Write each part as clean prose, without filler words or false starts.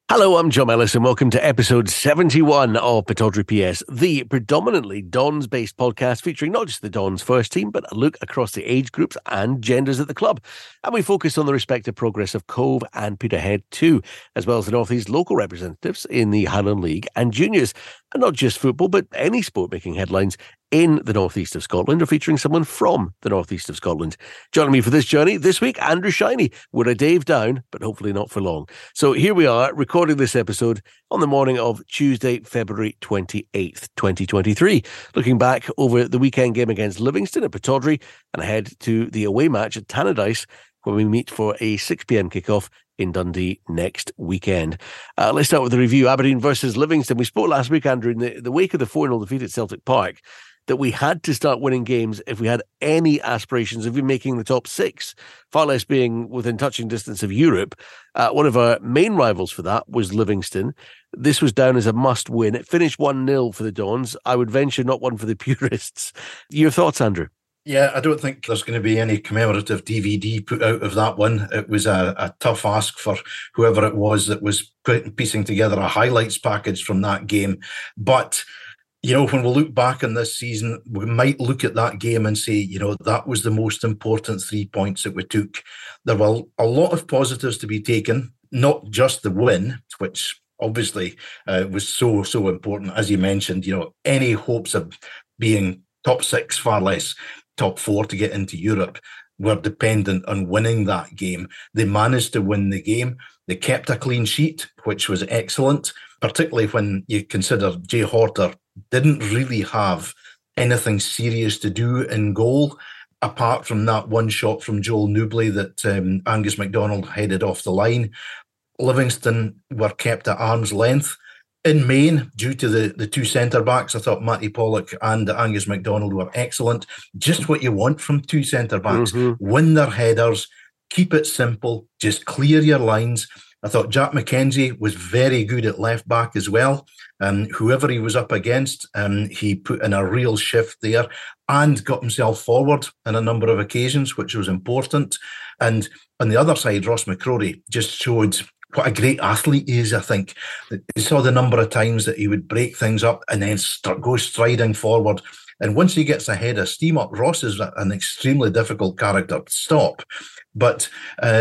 Hello, I'm John Ellis and welcome to episode 71 of Pittodrie PS, the predominantly Dons-based podcast featuring not just the Dons first team, but a look across the age groups and genders at the club. And we focus on the respective progress of Cove and Peterhead too, as well as the North East local representatives in the Highland League and juniors. And not just football, but any sport making headlines in the northeast of Scotland or featuring someone from the northeast of Scotland. Joining me for this journey this week, Andrew Shiney. We're a Dave down, but hopefully not for long. So here we are, recording this episode on the morning of Tuesday, February 28th, 2023. Looking back over the weekend game against Livingston at Pittodrie and ahead to the away match at Tannadice when we meet for a 6pm kickoff in Dundee next weekend. Let's start with the review. Aberdeen versus Livingston. We spoke last week, Andrew, in the wake of the 4-0 defeat at Celtic Park, that we had to start winning games if we had any aspirations of making the top six, far less being within touching distance of Europe. One of our main rivals for that was Livingston. This was down as a must-win. It finished 1-0 for the Dons. I would venture not one for the purists. Your thoughts, Andrew? Yeah, I don't think there's going to be any commemorative DVD put out of that one. It was a tough ask for whoever it was that was piecing together a highlights package from that game. But, you know, when we look back on this season, we might look at that game and say, you know, that was the most important 3 points that we took. There were a lot of positives to be taken, not just the win, which obviously was so important. As you mentioned, you know, any hopes of being top six, far less top four to get into Europe, were dependent on winning that game. They managed to win the game. They kept a clean sheet, which was excellent, particularly when you consider Jay Horter didn't really have anything serious to do in goal, apart from that one shot from Joel Newbley that Angus MacDonald headed off the line. Livingston were kept at arm's length. In main, due to the two centre-backs, I thought Matty Pollock and Angus MacDonald were excellent. Just what you want from two centre-backs. Win their headers, keep it simple, just clear your lines. I thought Jack McKenzie was very good at left-back as well. Whoever he was up against, he put in a real shift there and got himself forward on a number of occasions, which was important. And on the other side, Ross McCrory just showed what a great athlete he is, I think. You saw the number of times that he would break things up and then go striding forward. And once he gets a head of steam up, Ross is an extremely difficult character to stop. But,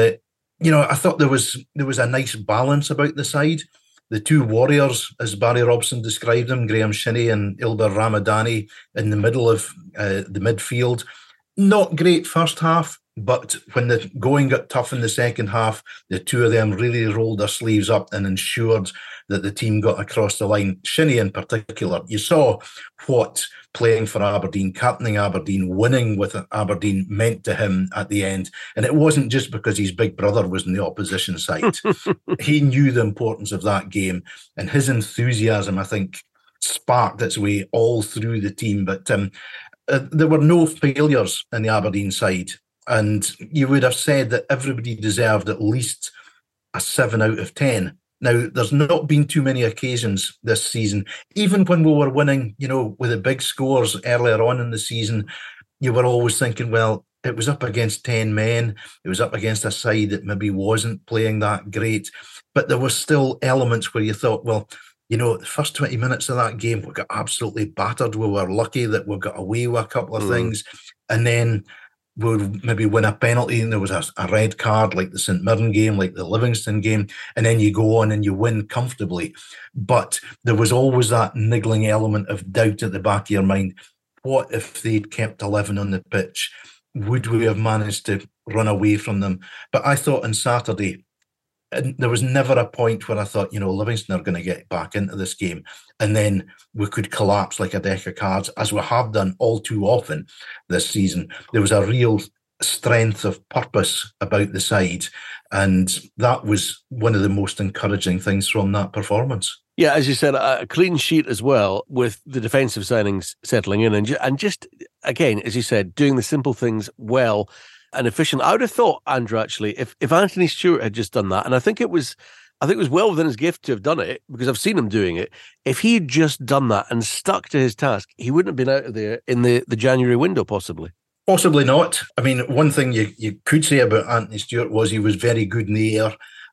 you know, I thought there was a nice balance about the side. The two warriors, as Barry Robson described them, Graham Shinney and Ilber Ramadani, in the middle of the midfield. Not great first half, but when the going got tough in the second half, the two of them really rolled their sleeves up and ensured that the team got across the line. Shinney in particular, you saw what playing for Aberdeen, captaining Aberdeen, winning with Aberdeen meant to him at the end. And it wasn't just because his big brother was in the opposition side. He knew the importance of that game, and his enthusiasm, I think, sparked its way all through the team. But there were no failures in the Aberdeen side. And you would have said that everybody deserved at least a 7 out of 10. Now, there's not been too many occasions this season. Even when we were winning, you know, with the big scores earlier on in the season, you were always thinking, well, it was up against 10 men. It was up against a side that maybe wasn't playing that great. But there were still elements where you thought, well, you know, the first 20 minutes of that game, we got absolutely battered. We were lucky that we got away with a couple of things. And then we'll maybe win a penalty and there was a red card like the St Mirren game, like the Livingston game, and then you go on and you win comfortably. But there was always that niggling element of doubt at the back of your mind. What if they'd kept 11 on the pitch? Would we have managed to run away from them? But I thought on Saturday, and there was never a point where I thought, you know, Livingston are going to get back into this game and then we could collapse like a deck of cards, as we have done all too often this season. There was a real strength of purpose about the side, and that was one of the most encouraging things from that performance. Yeah, as you said, a clean sheet as well, with the defensive signings settling in and just, again, as you said, doing the simple things well and efficient. I would have thought, Andrew, actually, if Anthony Stewart had just done that, and I think it was well within his gift to have done it, because I've seen him doing it. If he'd just done that and stuck to his task, he wouldn't have been out of there in the January window, possibly. Possibly not. I mean, one thing you could say about Anthony Stewart was he was very good in the air.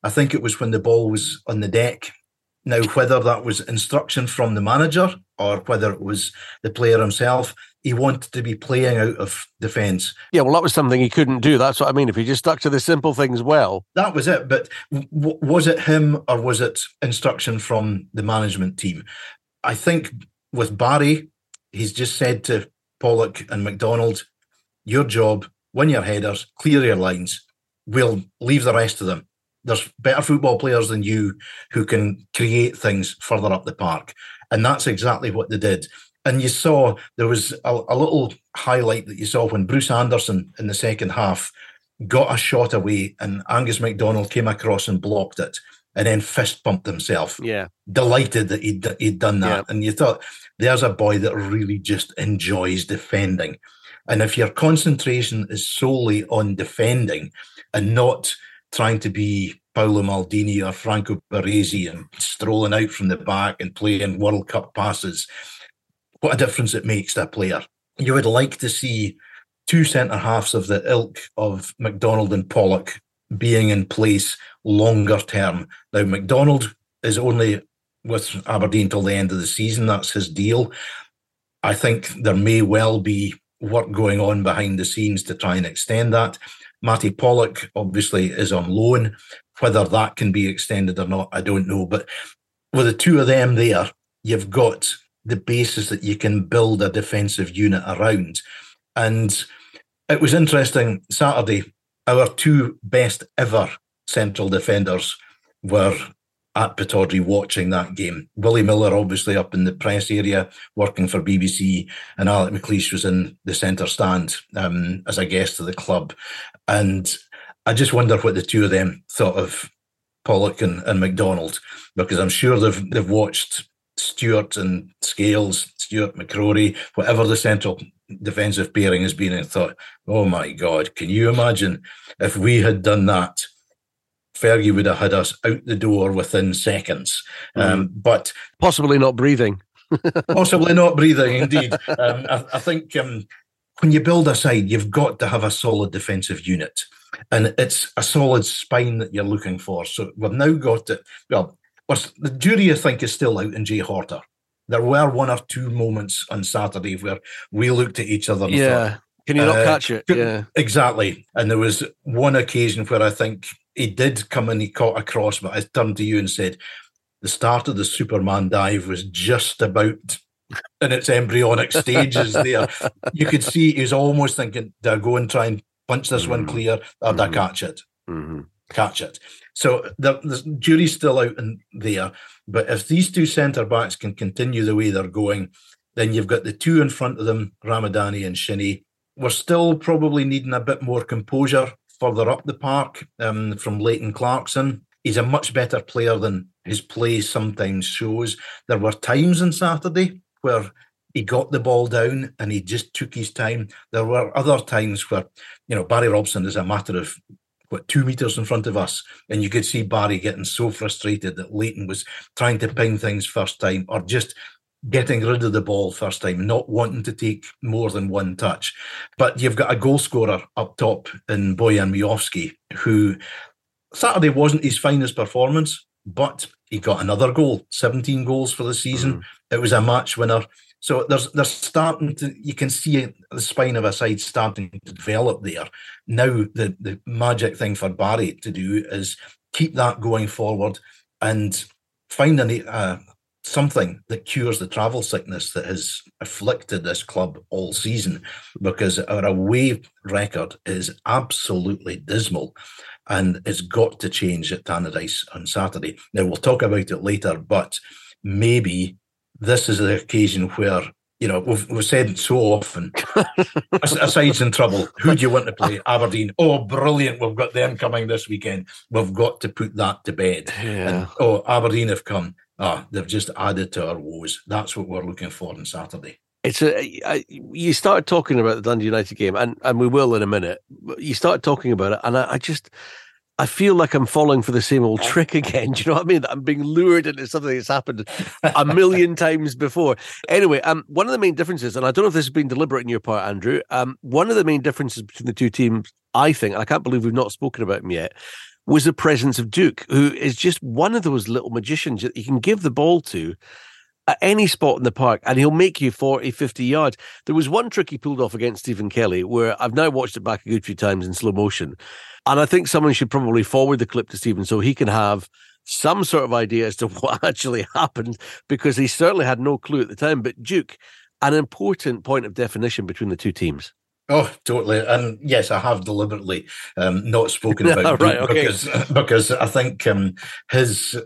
I think it was when the ball was on the deck. Now, whether that was instruction from the manager or whether it was the player himself, he wanted to be playing out of defence. Yeah, well, that was something he couldn't do. That's what I mean. If he just stuck to the simple things well. That was it. But was it him or was it instruction from the management team? I think with Barry, he's just said to Pollock and McDonald, your job, win your headers, clear your lines. We'll leave the rest of them. There's better football players than you who can create things further up the park. And that's exactly what they did. And you saw there was a little highlight that you saw when Bruce Anderson in the second half got a shot away and Angus MacDonald came across and blocked it and then fist bumped himself. Yeah. Delighted that he'd done that. Yeah. And you thought, there's a boy that really just enjoys defending. And if your concentration is solely on defending and not trying to be Paolo Maldini or Franco Baresi and strolling out from the back and playing World Cup passes, what a difference it makes to a player. You would like to see two centre-halves of the ilk of McDonald and Pollock being in place longer term. Now, McDonald is only with Aberdeen till the end of the season. That's his deal. I think there may well be work going on behind the scenes to try and extend that. Matty Pollock obviously is on loan. Whether that can be extended or not, I don't know. But with the two of them there, you've got the basis that you can build a defensive unit around. And it was interesting, Saturday, our two best ever central defenders were at Pittodrie watching that game. Willie Miller, obviously, up in the press area working for BBC, and Alec McLeish was in the centre stand as a guest of the club. And I just wonder what the two of them thought of Pollock and McDonald, because I'm sure they've watched Stewart and Scales, Stewart McCrory, whatever the central defensive pairing has been, and thought, oh my God, can you imagine if we had done that? Fergie would have had us out the door within seconds. But possibly not breathing. Possibly not breathing, indeed. I think when you build a side, you've got to have a solid defensive unit. And it's a solid spine that you're looking for. So we've now got it. Well, the jury, I think, is still out in Jay Horter. There were one or two moments on Saturday where we looked at each other and thought, can you not catch it? Yeah, exactly. And there was one occasion where I think he did come and he caught a cross, but I turned to you and said, the start of the Superman dive was just about in its embryonic stages there. You could see he was almost thinking, do I go and try and punch this one clear, or do I catch it? Catch it. So the jury's still out in there. But if these two centre-backs can continue the way they're going, then you've got the two in front of them, Ramadani and Shinnie. We're still probably needing a bit more composure further up the park from Leighton Clarkson. He's a much better player than his play sometimes shows. There were times on Saturday where he got the ball down and he just took his time. There were other times where, Barry Robson is a matter of 2 meters in front of us, and you could see Barry getting so frustrated that Leighton was trying to ping things first time or just getting rid of the ball first time, not wanting to take more than one touch. But you've got a goal scorer up top in Bojan Miovski, who Saturday wasn't his finest performance, but he got another goal, 17 goals for the season. It was a match winner. So they're starting to, you can see the spine of a side starting to develop there. Now the magic thing for Barry to do is keep that going forward and find something that cures the travel sickness that has afflicted this club all season, because our away record is absolutely dismal and it's got to change at Tannadice on Saturday. Now, we'll talk about it later, but maybe this is the occasion where, we've said so often, a side's in trouble. Who do you want to play? Aberdeen. Oh, brilliant. We've got them coming this weekend. We've got to put that to bed. Yeah. And, Aberdeen have come. They've just added to our woes. That's what we're looking for on Saturday. You started talking about the Dundee United game, and we will in a minute. You started talking about it, and I feel like I'm falling for the same old trick again. Do you know what I mean? I'm being lured into something that's happened a million times before. Anyway, one of the main differences, and I don't know if this has been deliberate in your part, Andrew, one of the main differences between the two teams, I think, and I can't believe we've not spoken about them yet, was the presence of Duke, who is just one of those little magicians that you can give the ball to at any spot in the park, and he'll make you 40, 50 yards. There was one trick he pulled off against Stephen Kelly where I've now watched it back a good few times in slow motion, and I think someone should probably forward the clip to Stephen so he can have some sort of idea as to what actually happened, because he certainly had no clue at the time. But Duke, an important point of definition between the two teams. Oh, totally. And yes, I have deliberately not spoken about right, Duke okay. because I think his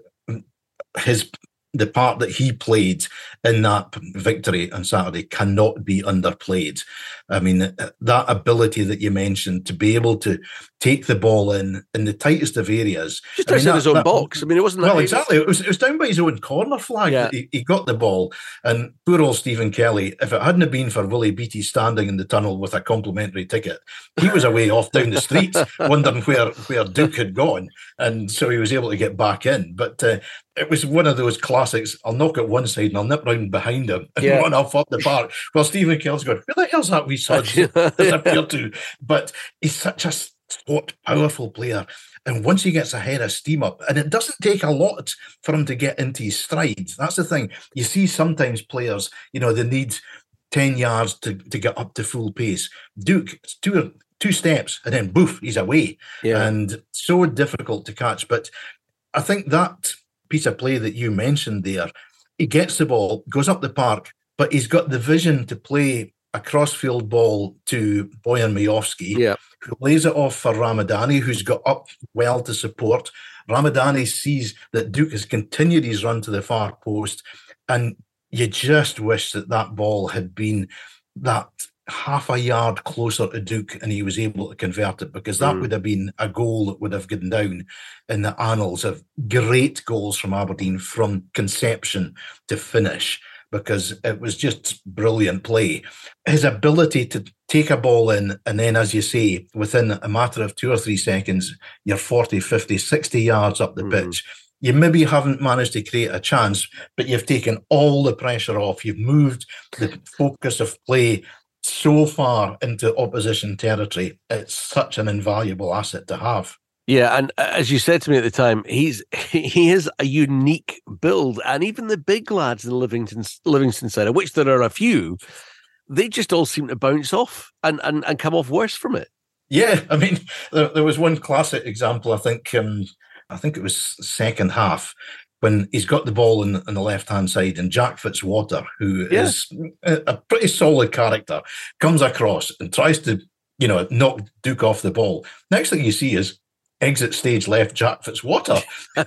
the part that he played in that victory on Saturday cannot be underplayed. I mean, that ability that you mentioned to be able to take the ball in the tightest of areas. Just outside his own box. I mean, it wasn't that. Well, exactly. It was down by his own corner flag that he got the ball. And poor old Stephen Kelly, if it hadn't been for Willie Beattie standing in the tunnel with a complimentary ticket, he was away off down the street wondering where Duke had gone. And so he was able to get back in. But it was one of those classics. I'll knock at one side and I'll nip round behind him and run off up the park. Well, Stephen Kelly's going, where the hell's that wee sod disappeared to? But he's such a powerful player. And once he gets a head of steam up, and it doesn't take a lot for him to get into his stride. That's the thing. You see sometimes players, they need 10 yards to get up to full pace. Duke, two steps, and then boof, he's away. Yeah. And so difficult to catch. But I think that piece of play that you mentioned there, he gets the ball, goes up the park, but he's got the vision to play a crossfield ball to Bojan Miovski, who lays it off for Ramadani, who's got up well to support. Ramadani sees that Duke has continued his run to the far post, and you just wish that ball had been that half a yard closer to Duke and he was able to convert it, because that would have been a goal that would have gone down in the annals of great goals from Aberdeen from conception to finish, because it was just brilliant play. His ability to take a ball in and then, as you say, within a matter of 2 or 3 seconds, you're 40, 50, 60 yards up the pitch. You maybe haven't managed to create a chance, but you've taken all the pressure off. You've moved the focus of play so far into opposition territory. It's such an invaluable asset to have. Yeah, and as you said to me at the time, he is a unique build, and even the big lads in the Livingston side, of which there are a few, they just all seem to bounce off and come off worse from it. Yeah, I mean, there was one classic example. I think it was second half, when he's got the ball in the left-hand side, and Jack Fitzwater, who is a pretty solid character, comes across and tries to, knock Duke off the ball. Next thing you see is exit stage left Jack Fitzwater.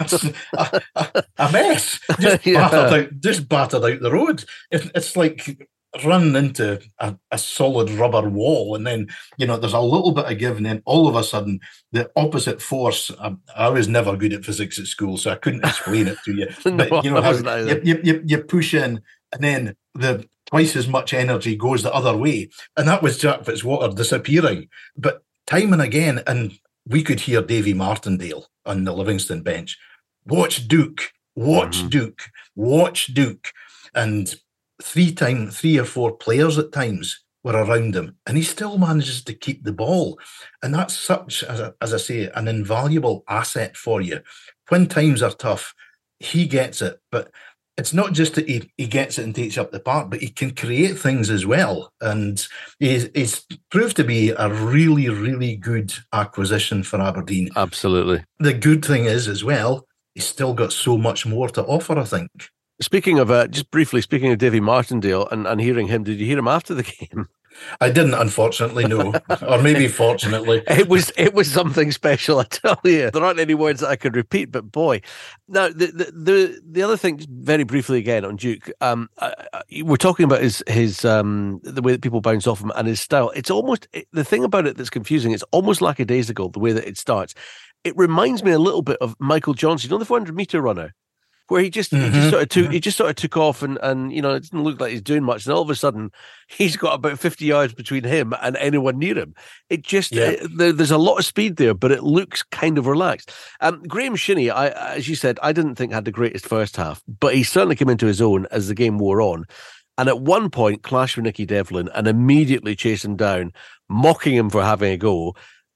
a mess. Just battered out the road. It's like running into a solid rubber wall, and then there's a little bit of give, and then all of a sudden the opposite force. I was never good at physics at school, so I couldn't explain it to you. But you push in, and then the twice as much energy goes the other way, and that was Jack Fitzwater disappearing. But time and again, and we could hear Davy Martindale on the Livingston bench, watch Duke, Duke, watch Duke, and 3 or 4 players at times were around him, and he still manages to keep the ball. And that's such, as I say, an invaluable asset for you. When times are tough, he gets it. But it's not just that he gets it and takes up the park, but he can create things as well. And he's proved to be a really, really good acquisition for Aberdeen. Absolutely. The good thing is, as well, he's still got so much more to offer, I think. Speaking of, just briefly, speaking of Davy Martindale and hearing him, did you hear him after the game? I didn't, unfortunately, no. Or maybe fortunately. It was something special, I tell you. There aren't any words that I could repeat, but boy. Now, the other thing, very briefly again on Duke, we're talking about his the way that people bounce off him and his style. It's almost, the thing about it that's confusing, it's almost lackadaisical, the way that it starts. It reminds me a little bit of Michael Johnson, the 400-meter runner, where he just sort of took off and it didn't look like he's doing much, and all of a sudden he's got about 50 yards between him and anyone near him. It just there's a lot of speed there, but it looks kind of relaxed. Graham Shinney, as you said, I didn't think had the greatest first half, but he certainly came into his own as the game wore on. And at one point, clashed with Nicky Devlin and immediately chased him down, mocking him for having a go.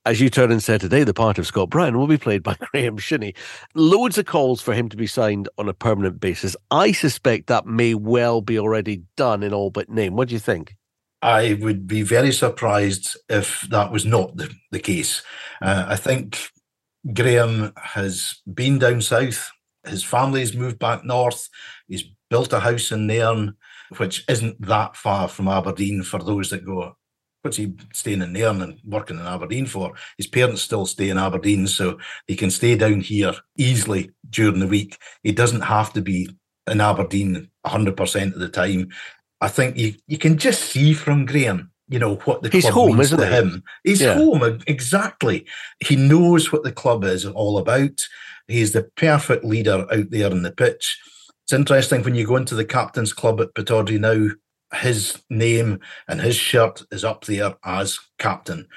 as you turned and said today, the part of Scott Brown will be played by Graeme Shinnie. Loads of calls for him to be signed on a permanent basis. I suspect that may well be already done in all but name. What do you think? I would be very surprised if that was not the case. I think Graeme has been down south. His family's moved back north. He's built a house in Nairn, which isn't that far from Aberdeen for those that go, what's he staying in Nairn and working in Aberdeen for? His parents still stay in Aberdeen, so he can stay down here easily during the week. He doesn't have to be in Aberdeen 100% of the time. I think you can just see from Graeme, what the club home, means isn't to him. He's home, exactly. He knows what the club is all about. He's the perfect leader out there on the pitch. It's interesting when you go into the captain's club at Pittodrie now, his name and his shirt is up there as captain.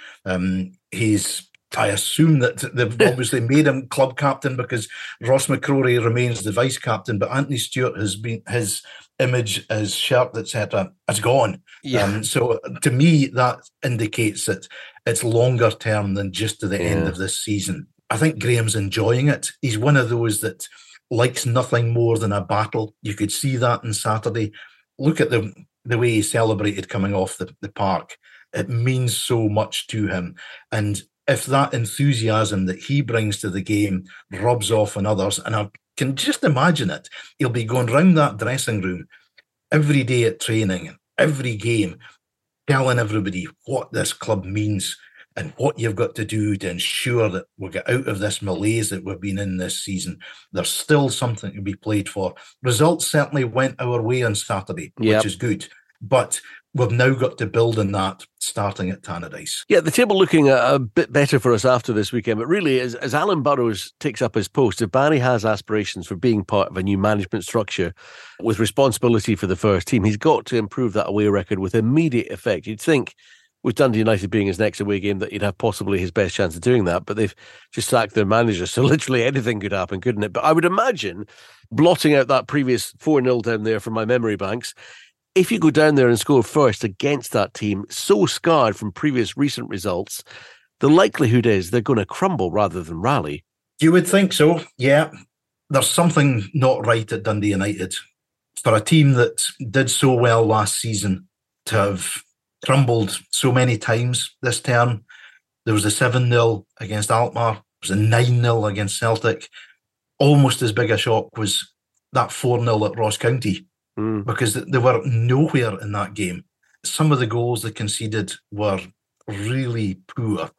I assume that they've obviously made him club captain because Ross McCrory remains the vice captain, but Anthony Stewart has been, his image, his shirt, etc., has gone. Yeah. So to me, that indicates that it's longer term than just to the end of this season. I think Graeme's enjoying it. He's one of those that likes nothing more than a battle. You could see that on Saturday. Look at the way he celebrated coming off the park. It means so much to him. And if that enthusiasm that he brings to the game rubs off on others, and I can just imagine it, he'll be going round that dressing room every day at training, every game, telling everybody what this club means and what you've got to do to ensure that we'll get out of this malaise that we've been in this season. There's still something to be played for. Results certainly went our way on Saturday, which is good. But we've now got to build on that starting at Tannadice. Yeah, the table looking a bit better for us after this weekend. But really, as Alan Burrows takes up his post, if Barry has aspirations for being part of a new management structure with responsibility for the first team, he's got to improve that away record with immediate effect. You'd think with Dundee United being his next away game that he'd have possibly his best chance of doing that, but they've just sacked their manager, so literally anything could happen, couldn't it? But I would imagine, blotting out that previous 4-0 down there from my memory banks, if you go down there and score first against that team, so scarred from previous recent results, the likelihood is they're going to crumble rather than rally. You would think so, yeah. There's something not right at Dundee United. For a team that did so well last season to have crumbled so many times this term. There was a 7-0 against Alkmaar. There was a 9-0 against Celtic. Almost as big a shock was that 4-0 at Ross County because they were nowhere in that game. Some of the goals they conceded were really poor.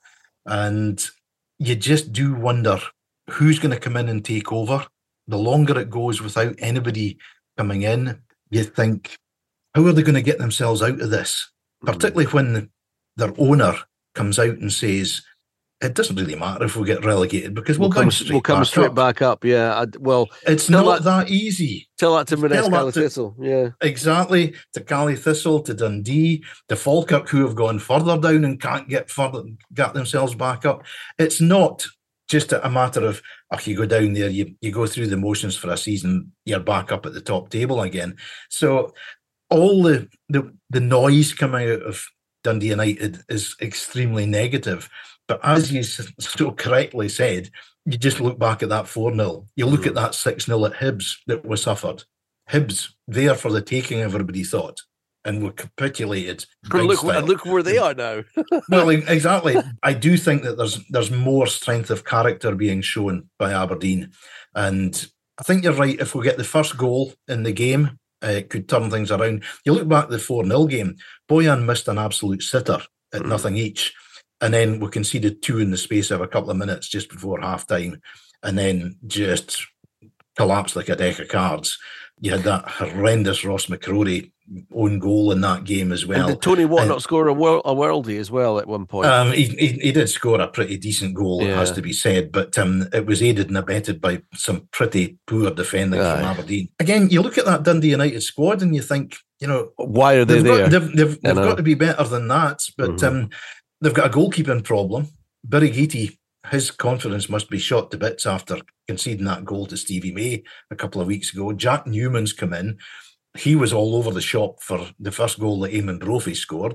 And you just do wonder who's going to come in and take over. The longer it goes without anybody coming in, you think, how are they going to get themselves out of this? Particularly when their owner comes out and says, it doesn't really matter if we get relegated because we'll come straight back up. Yeah, it's not that easy. Tell that to Minesh Cali Thistle. Yeah, exactly. To Cali Thistle, to Dundee, to Falkirk, who have gone further down and can't get themselves back up. It's not just a matter of, you go down there, you go through the motions for a season, you're back up at the top table again. So all the noise coming out of Dundee United is extremely negative. But as you so correctly said, you just look back at that 4-0. You look at that 6-0 at Hibs that was suffered. Hibs, there for the taking, everybody thought, and were capitulated. Look where they are now. Well, exactly. I do think that there's more strength of character being shown by Aberdeen. And I think you're right. If we get the first goal in the game, it could turn things around. You look back at the 4-0 game, Bojan missed an absolute sitter at nothing each. And then we conceded 2 in the space of a couple of minutes just before half-time, and then just collapsed like a deck of cards. You had that horrendous Ross McCrory own goal in that game as well. And did Tony Watt not score a worldie as well at one point? He did score a pretty decent goal, it has to be said, but it was aided and abetted by some pretty poor defending from Aberdeen. Again, you look at that Dundee United squad and you think, why are they there? They've got to be better than that, but they've got a goalkeeping problem. Birighitti, his confidence must be shot to bits after conceding that goal to Stevie May a couple of weeks ago. Jack Newman's come in. He was all over the shop for the first goal that Eamon Brophy scored.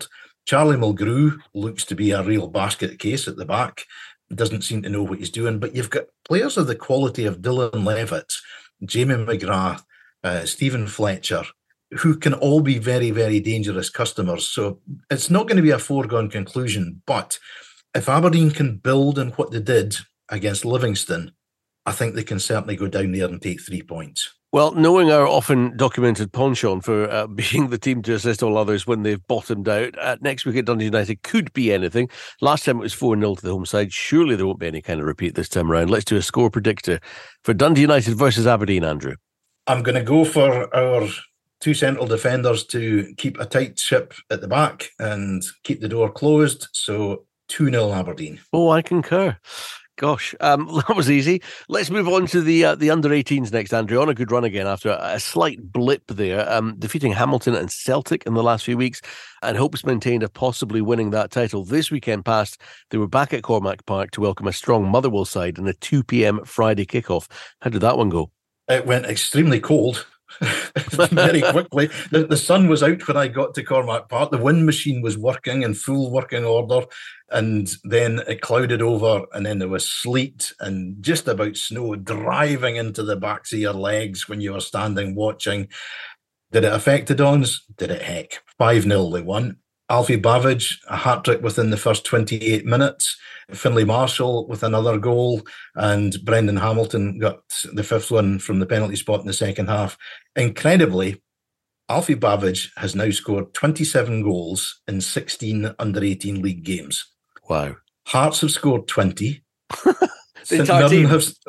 Charlie Mulgrew looks to be a real basket case at the back. Doesn't seem to know what he's doing. But you've got players of the quality of Dylan Levitt, Jamie McGrath, Stephen Fletcher, who can all be very, very dangerous customers. So it's not going to be a foregone conclusion. But if Aberdeen can build on what they did against Livingston, I think they can certainly go down there and take 3 points. Well, knowing our often documented penchant for being the team to assist all others when they've bottomed out, next week at Dundee United could be anything. Last time it was 4-0 to the home side. Surely there won't be any kind of repeat this time around. Let's do a score predictor for Dundee United versus Aberdeen, Andrew. I'm going to go for our two central defenders to keep a tight ship at the back and keep the door closed. So 2-0 Aberdeen. Oh, I concur. Gosh, that was easy. Let's move on to the under-18s next, Andrew. On a good run again after a slight blip there, defeating Hamilton and Celtic in the last few weeks, and hopes maintained of possibly winning that title. This weekend past, they were back at Cormack Park to welcome a strong Motherwell side in a 2 p.m. Friday kickoff. How did that one go? It went extremely cold. Very quickly. The sun was out when I got to Cormack Park. The wind machine was working in full working order, and then it clouded over, and then there was sleet and just about snow driving into the backs of your legs when you were standing watching. Did it affect the Dons? Did it heck? 5-0 they won. Alfie Bavidge, a hat-trick within the first 28 minutes. Finlay Marshall with another goal, and Brendan Hamilton got the fifth one from the penalty spot in the second half. Incredibly, Alfie Bavidge has now scored 27 goals in 16 under-18 league games. Wow. Hearts have scored 20. St Mirren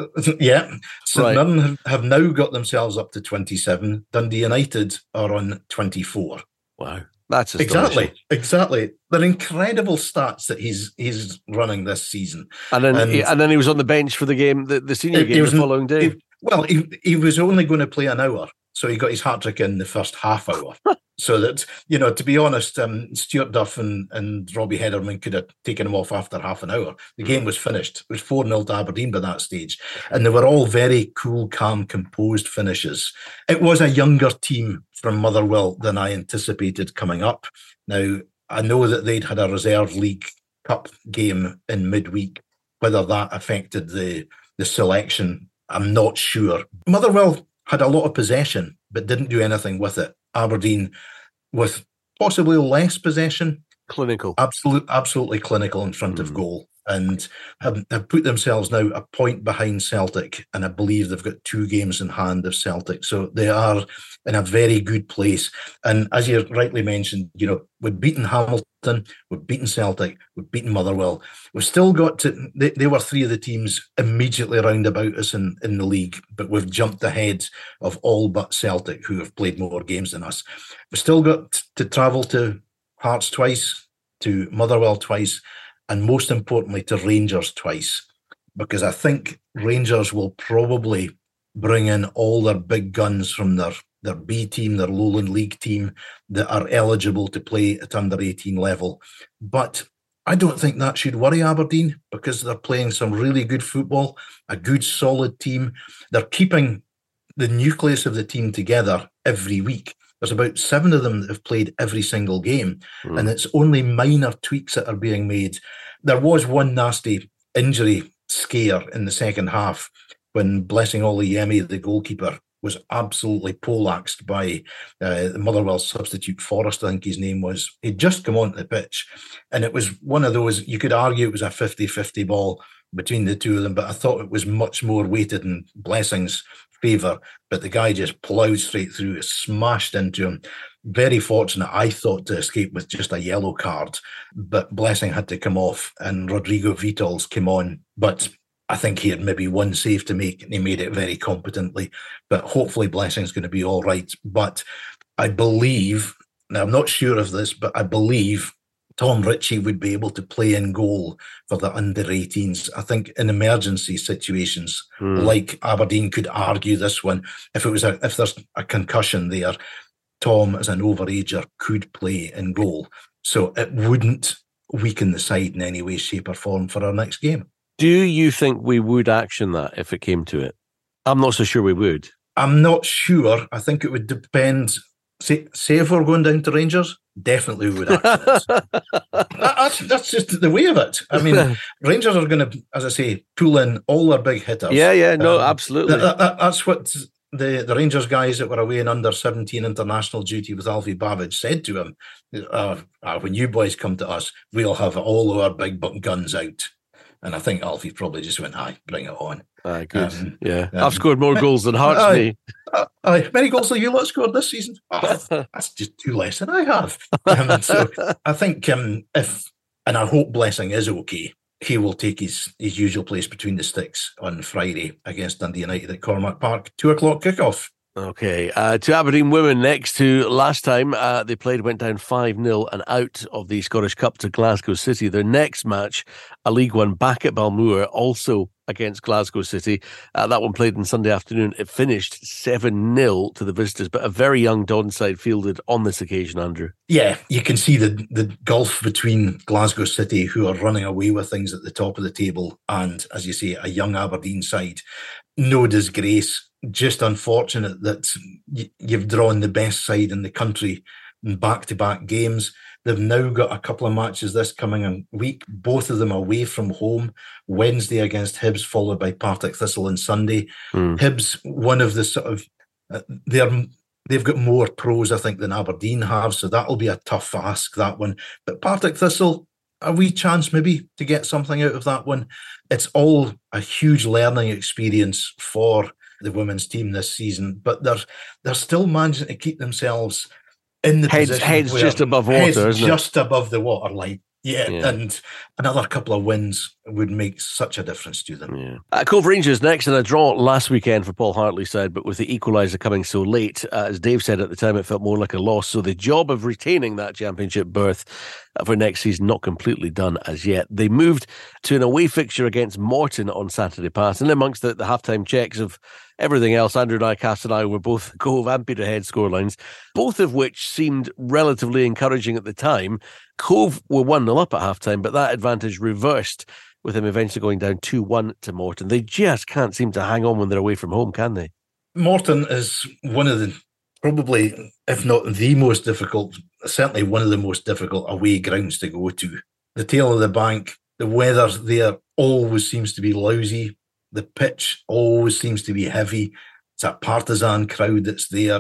have now got themselves up to 27. Dundee United are on 24. Wow. That's astonishing. Exactly. They're incredible stats that he's running this season. And then he was on the bench for the game, the senior game the following day. He was only going to play an hour, so he got his hat-trick in the first half hour. So that, to be honest, Stuart Duff and Robbie Hederman could have taken him off after half an hour. The game was finished. It was 4-0 to Aberdeen by that stage. And they were all very cool, calm, composed finishes. It was a younger team from Motherwell than I anticipated coming up. Now, I know that they'd had a reserve League Cup game in midweek. Whether that affected the selection, I'm not sure. Motherwell had a lot of possession, but didn't do anything with it. Aberdeen, with possibly less possession. Clinical. Absolutely clinical in front of goal. And have put themselves now a point behind Celtic. And I believe they've got 2 games in hand of Celtic. So they are in a very good place. And as you rightly mentioned, we've beaten Hamilton, we've beaten Celtic, we've beaten Motherwell. We've still got to, they were 3 of the teams immediately round about us in the league, but we've jumped ahead of all but Celtic, who have played more games than us. We've still got to travel to Hearts twice, to Motherwell twice, and most importantly to Rangers twice, because I think Rangers will probably bring in all their big guns from their B team, their Lowland League team that are eligible to play at under-18 level. But I don't think that should worry Aberdeen, because they're playing some really good football, a good solid team. They're keeping the nucleus of the team together every week. There's about 7 of them that have played every single game, and it's only minor tweaks that are being made. There was one nasty injury scare in the second half when Blessing Oluyemi, the goalkeeper, was absolutely poleaxed by the Motherwell substitute, Forrest, I think his name was. He'd just come onto the pitch, and it was one of those, you could argue it was a 50-50 ball between the two of them, but I thought it was much more weighted in Blessing's favour, but the guy just ploughed straight through, smashed into him. Very fortunate, I thought, to escape with just a yellow card, but Blessing had to come off, and Rodrigo Vitals came on, but I think he had maybe one save to make, and he made it very competently, but hopefully Blessing's going to be all right. But I believe, now I'm not sure of this, but I believe Tom Ritchie would be able to play in goal for the under-18s. I think in emergency situations, like Aberdeen could argue this one, if there's a concussion there, Tom, as an overager, could play in goal. So it wouldn't weaken the side in any way, shape or form for our next game. Do you think we would action that if it came to it? I'm not so sure we would. I'm not sure. I think it would depend. Say if we're going down to Rangers, definitely would access. That's just the way of it. I mean, Rangers are going to, as I say, pull in all their big hitters. Yeah, no, absolutely. That's what the Rangers guys that were away in under-17 international duty with Alfie Babbage said to him. When you boys come to us, we'll have all of our big guns out. And I think Alfie probably just went, aye, bring it on. Aye, good. I've scored more goals than Hearts, me. How many goals have you lot scored this season? That's just 2 less than I have. So I think if, and I hope Blessing is okay, he will take his usual place between the sticks on Friday against Dundee United at Cormack Park, 2:00 kickoff. Okay, to Aberdeen women next. To last time they played, went down 5-0 and out of the Scottish Cup to Glasgow City. Their next match, a League One back at Balmoor, also against Glasgow City. That one played on Sunday afternoon. It finished 7-0 to the visitors, but a very young Don side fielded on this occasion, Andrew. Yeah, you can see the gulf between Glasgow City, who are running away with things at the top of the table, and, as you say, a young Aberdeen side. No disgrace. Just unfortunate that you've drawn the best side in the country in back-to-back games. They've now got a couple of matches this coming week, both of them away from home. Wednesday against Hibs, followed by Partick Thistle on Sunday. Hibs, one of the sort of... they've got more pros, I think, than Aberdeen have, so that'll be a tough ask, that one. But Partick Thistle, a wee chance maybe to get something out of that one. It's all a huge learning experience for the women's team this season, but they're still managing to keep themselves in the position heads just above water, isn't it? Just above the waterline. Yeah, and another couple of wins would make such a difference to them. Yeah. Cove Rangers next, in a draw last weekend for Paul Hartley's side, but with the equaliser coming so late, as Dave said at the time, it felt more like a loss. So the job of retaining that championship berth for next season not completely done as yet. They moved to an away fixture against Morton on Saturday past, and amongst the halftime checks of everything else, Andrew Nycast and I were both Cove and Peterhead scorelines, both of which seemed relatively encouraging at the time. Cove were 1-0 up at halftime, but that advantage reversed with them eventually going down 2-1 to Morton. They just can't seem to hang on when they're away from home, can they? Morton is one of the, probably, if not the most difficult, certainly one of the most difficult away grounds to go to. The tail of the bank, the weather there always seems to be lousy. The pitch always seems to be heavy. It's a partisan crowd that's there.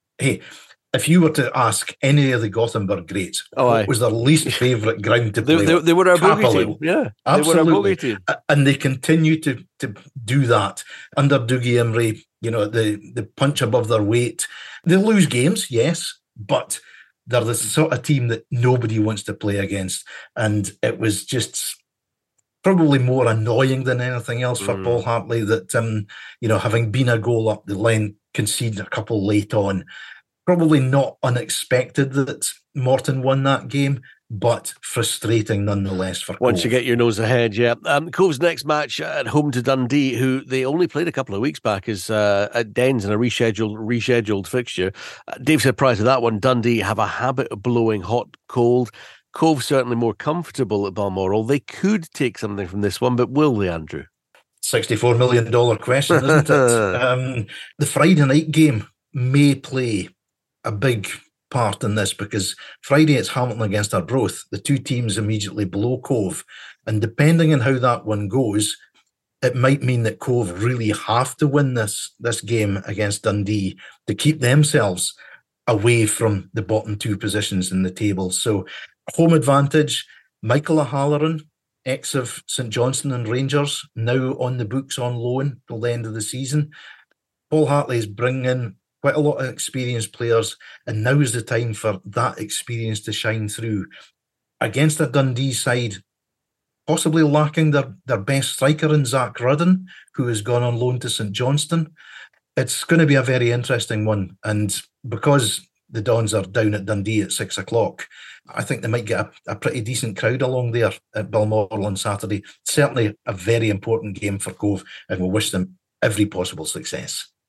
If you were to ask any of the Gothenburg greats, what was their least favourite ground to play? They were our bogey team. Yeah, absolutely. They were our bogey team. And they continue to do that under Dougie Imrie. You know, the punch above their weight. They lose games, yes, but they're the sort of team that nobody wants to play against. And it was just probably more annoying than anything else for Paul Hartley that, having been a goal up the line, conceded a couple late on. Probably not unexpected that Morton won that game, but frustrating nonetheless for Cove. Once you get your nose ahead, yeah. Cove's next match at home to Dundee, who they only played a couple of weeks back, is at Dens in a rescheduled fixture. Dave said prior to that one, Dundee have a habit of blowing hot, cold. Cove certainly more comfortable at Balmoral. They could take something from this one, but will they, Andrew? $64 million question, isn't it? The Friday night game may play a big part in this, because Friday it's Hamilton against Arbroath, the two teams immediately below Cove, and depending on how that one goes, it might mean that Cove really have to win this game against Dundee to keep themselves away from the bottom two positions in the table. So home advantage. Michael O'Halloran, ex of St Johnstone and Rangers, now on the books on loan till the end of the season. Paul Hartley is bringing in quite a lot of experienced players, and now is the time for that experience to shine through. Against a Dundee side possibly lacking their best striker in Zach Rudden, who has gone on loan to St Johnstone, it's going to be a very interesting one. And because the Dons are down at Dundee at 6:00, I think they might get a pretty decent crowd along there at Balmoral on Saturday. Certainly a very important game for Cove, and we'll wish them every possible success.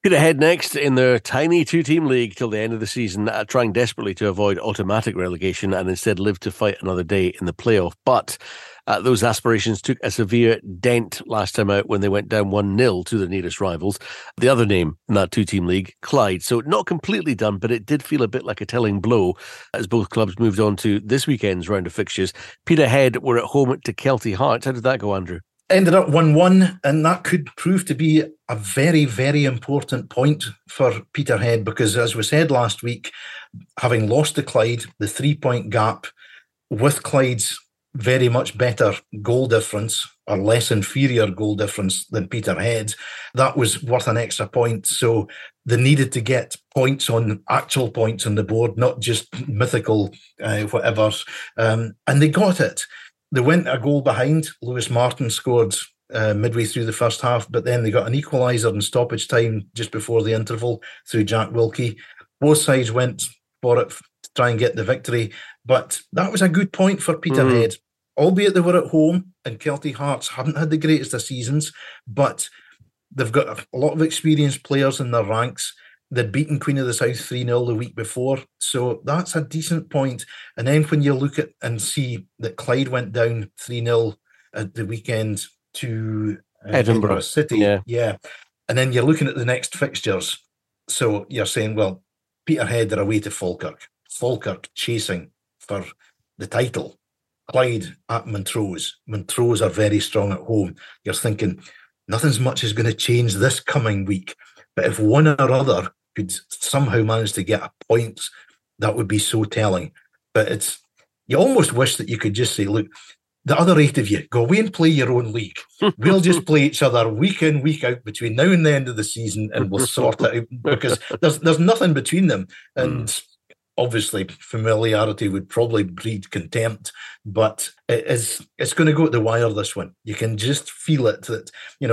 Peterhead next in their tiny two-team league till the end of the season, trying desperately to avoid automatic relegation and instead live to fight another day in the playoff. But those aspirations took a severe dent last time out when they went down 1-0 to the nearest rivals. The other name in that two-team league, Clyde. So not completely done, but it did feel a bit like a telling blow as both clubs moved on to this weekend's round of fixtures. Peterhead were at home to Kelty Hearts. How did that go, Andrew? Ended up 1-1, and that could prove to be a very, very important point for Peterhead because, as we said last week, having lost to Clyde, the 3-point gap with Clyde's very much better goal difference or less inferior goal difference than Peterhead, that was worth an extra point. So they needed to get points on actual points on the board, not just mythical whatever. And they got it. They went a goal behind. Lewis Martin scored midway through the first half, but then they got an equaliser in stoppage time just before the interval through Jack Wilkie. Both sides went for it to try and get the victory, but that was a good point for Peterhead. Albeit they were at home, and Kelty Hearts haven't had the greatest of seasons, but they've got a lot of experienced players in their ranks. They'd beaten Queen of the South 3-0 the week before, so that's a decent point. And then when you look at and see that Clyde went down 3-0 at the weekend to Edinburgh City, yeah, and then you're looking at the next fixtures. So you're saying, well, Peterhead are away to Falkirk chasing for the title. Clyde at Montrose. Montrose are very strong at home. You're thinking nothing's much is going to change this coming week. But if one or other could somehow manage to get a point, that would be so telling. But you almost wish that you could just say, look, the other 8 of you, go away and play your own league. We'll just play each other week in, week out between now and the end of the season, and we'll sort it out because there's nothing between them. And obviously, familiarity would probably breed contempt, but it's going to go to the wire, this one. You can just feel it that,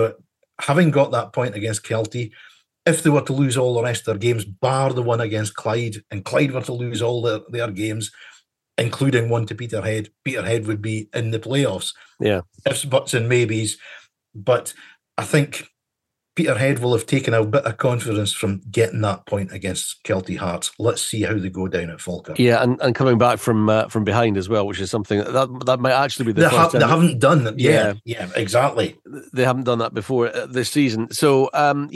having got that point against Kelty, if they were to lose all the rest of their games, bar the one against Clyde, and Clyde were to lose all their games, including one to Peterhead, Peterhead would be in the playoffs. Yeah. Ifs, buts and maybes. But I think Peterhead will have taken a bit of confidence from getting that point against Kelty Hearts. Let's see how they go down at Falkirk. Yeah, and coming back from behind as well, which is something that might actually be the first time. They haven't done that. Yeah, exactly. They haven't done that before this season. So,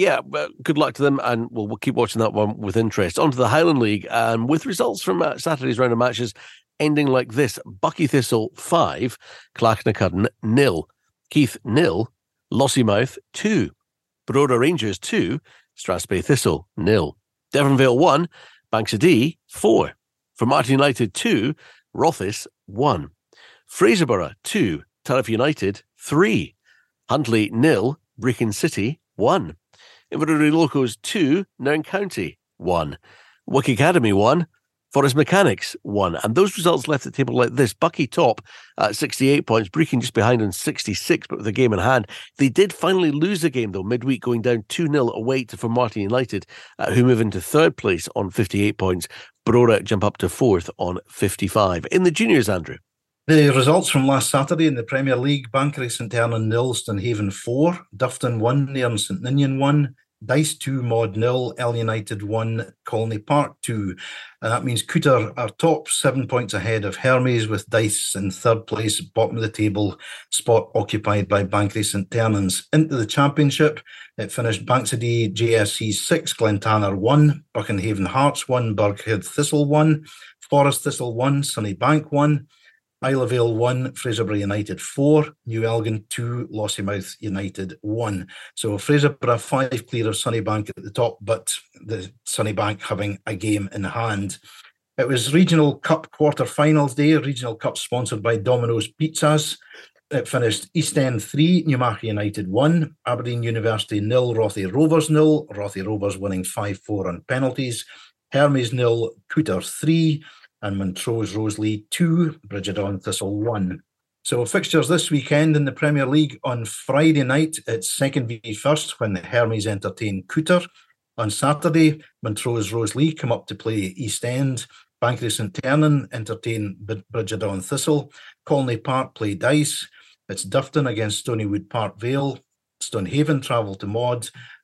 good luck to them, and we'll keep watching that one with interest. On to the Highland League, and with results from Saturday's round of matches ending like this: Bucky Thistle 5, Clachnacudden 0, Keith 0, Lossiemouth 2. Baroda Rangers 2, Strathspey Thistle 0. Devonvale 1, Banks o' Dee 4. Formartine United 2, Rothes 1. Fraserburgh 2, Turriff United 3. Huntly 0, Brechin City 1. Inverurie Locos 2, Nairn County 1. Wick Academy 1, Forest Mechanics 1. And those results left the table like this: Bucky top at 68 points, Brechin just behind on 66, but with a game in hand. They did finally lose the game, though, midweek, going down 2-0 away to Formartine United, who move into third place on 58 points. Brora jump up to fourth on 55. In the juniors, Andrew. The results from last Saturday in the Premier League: Bankery St Ernan 0, Stonehaven 4, Dufton 1, Nairn St Ninian 1, Dice 2, Maud 0, El United 1, Colney Park 2. And that means Cooter are top, 7 points ahead of Hermes, with Dice in third place, bottom of the table, spot occupied by Bankery St Ternans. Into the Championship, it finished Banks o' Dee JSC 6, Glentanner 1, Buckenhaven Hearts 1, Burghead Thistle 1, Forest Thistle 1, Sunnybank 1, Isle of Vale 1, Fraserburgh United 4, New Elgin 2, Lossiemouth United 1. So Fraserburgh 5 clear of Sunnybank at the top, but the Sunnybank having a game in hand. It was Regional Cup quarter-finals day, Regional Cup sponsored by Domino's Pizzas. It finished East End 3, Newmarket United 1, Aberdeen University 0, Rothay Rovers 0, Rothay Rovers winning 5-4 on penalties, Hermes 0, Cooter 3, and Montrose Roseley 2, Bridgetown Thistle 1. So fixtures this weekend in the Premier League: on Friday night, it's second v first when the Hermes entertain Cooter. On Saturday, Montrose Roseley come up to play East End. Bankery St Ternan entertain Bridgetown Thistle. Colney Park play Dice. It's Dufton against Stonywood Park Vale. Stonehaven travel to Maud.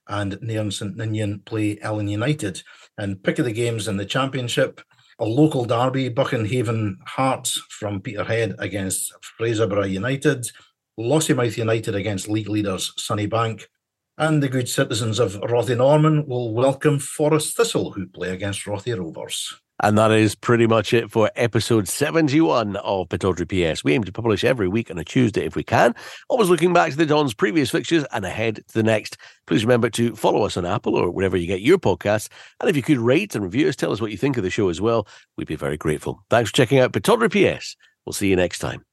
and Nairn St Ninian play Ellen United. And pick of the games in the Championship, a local derby, Buchanhaven Hearts from Peterhead against Fraserburgh United, Lossiemouth United against league leaders Sunnybank, and the good citizens of Rothy Norman will welcome Forest Thistle, who play against Rothy Rovers. And that is pretty much it for episode 71 of Pittodrie PS. We aim to publish every week on a Tuesday if we can, always looking back to the Dons' previous fixtures and ahead to the next. Please remember to follow us on Apple or wherever you get your podcasts. And if you could rate and review us, tell us what you think of the show as well. We'd be very grateful. Thanks for checking out Pittodrie PS. We'll see you next time.